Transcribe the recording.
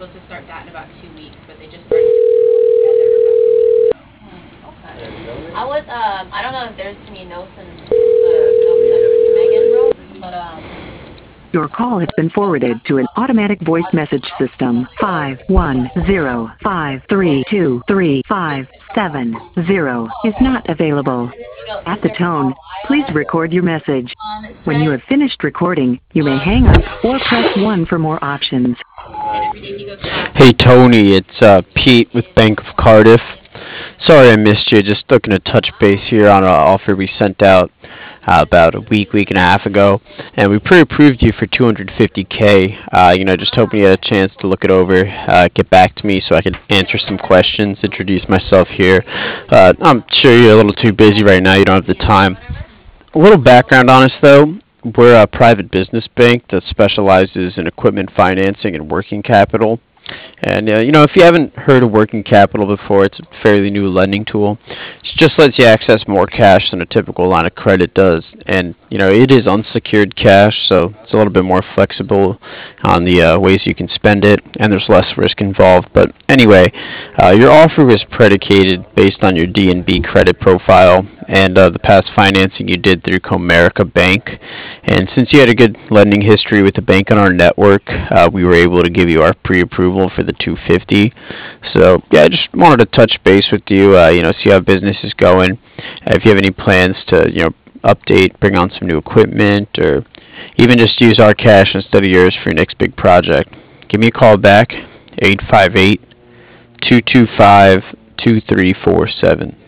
supposed to start that in about 2 weeks, but they just started together about 2 weeks ago. Okay. I don't know if there's any notes in the notes that Megan wrote, but Your call has been forwarded to an automatic voice message system. 510532357 is not available. At the tone, please record your message. When you have finished recording, you may hang up or press 1 for more options. And every day he goes past. Hey Tony, it's Pete with Bank of Cardiff. Sorry I missed you. Just looking to touch base here on an offer we sent out about a week and a half ago, and we pre-approved you for 250K. Just hoping you had a chance to look it over, get back to me so I could answer some questions, introduce myself here. I'm sure you're a little too busy right now. You don't have the time. A little background on us though. We're a private business bank that specializes in equipment financing and working capital. And if you haven't heard of working capital before, it's a fairly new lending tool. It just lets you access more cash than a typical line of credit does. And it is unsecured cash, so it's a little bit more flexible on the ways you can spend it, and there's less risk involved. But anyway, your offer was predicated based on your D&B credit profile and the past financing you did through Comerica Bank. And since you had a good lending history with the bank on our network, we were able to give you our pre-approval for the 250. So yeah, I just wanted to touch base with you, see how business is going. If you have any plans to, update, bring on some new equipment, or even just use our cash instead of yours for your next big project, give me a call back, 858-225-2347.